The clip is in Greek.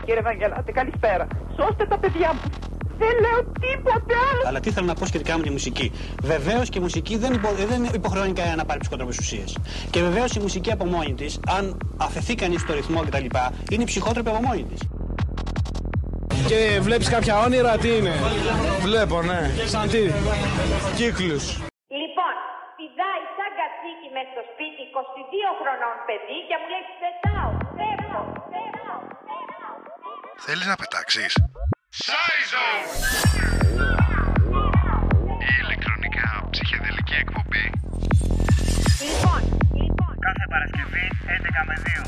Κύριε Βαγγελάτη, καλησπέρα. Σώστε τα παιδιά μου. Δεν λέω τίποτε άλλο. Αλλά τι θέλω να πω σχετικά με τη μουσική. Βεβαίως και η μουσική δεν υποχρεώνει κανένα να πάρει ψυχοτρόπες ουσίες. Και βεβαίως η μουσική από μόνη της, αν αφαιθεί κανείς στο ρυθμό κτλ., είναι ψυχότροπη από μόνη της. Και βλέπεις κάποια όνειρα, τι είναι? Βλέπω, ναι. Σαν τι? Κύκλους. Λοιπόν, πηδάει σαν κατσίκι μες στο σπίτι 22 χρονών παιδί και μου λέει πετάω, φεύγω. Θέλεις να πετάξεις? Σάιζο! Η ηλεκτρονικά ψυχεδελική εκπομπή. Λοιπόν. Κάθε Παρασκευή 11 με 2.